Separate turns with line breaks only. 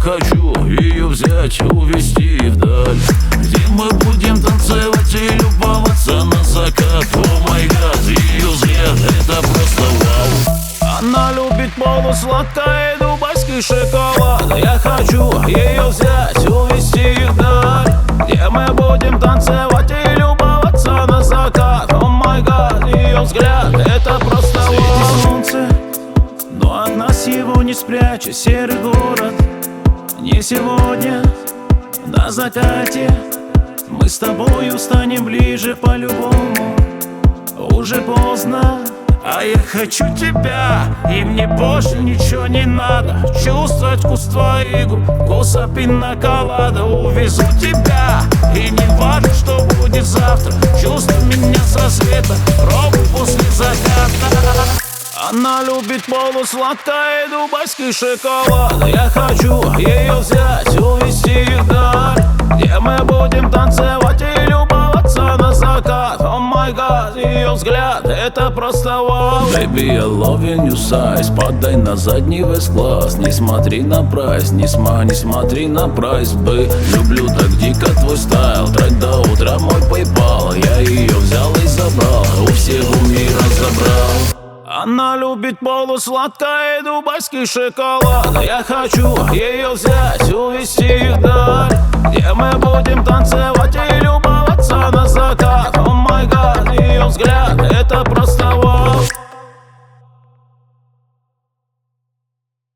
хочу ее взять, увезти вдаль, где мы будем танцевать и любоваться на закат. О май гад, ее взгляд — это просто вау. Она любит полусладкое дубайский шоколад. Я хочу ее взять, увезти вдаль, где мы будем танцевать и любоваться на закат. О май гад, ее взгляд — это просто вау. Светит солнце, но от нас его не спрячь. Серый город, не сегодня, на закате мы с тобою станем ближе по-любому. Уже поздно, а я хочу тебя, и мне больше ничего не надо. Чувствовать вкус твоих губ, вкуса пина-колада. Увезу тебя, и не важно, что будет завтра. Чувствуй меня с рассвета, пробуй после заката. Она любит полусладкое дубайский шоколад. Я хочу ее взять, увезти вдаль, где мы будем танцевать и любоваться на закат. О май гад, ее взгляд — это просто вау. Baby, I love your new size. Подай на задний вес-класс. Не смотри на прайс, не смотри на прайс, бы. Люблю так дико твой стайл. Трек до утра мой PayPal. Я ее взял и забрал, у всего мира забрал. Она любит полусладкое дубайский шоколад. Я хочу ее взять, увезти вдаль, где мы будем танцевать и любоваться на закат. О май гад, ее взгляд — это просто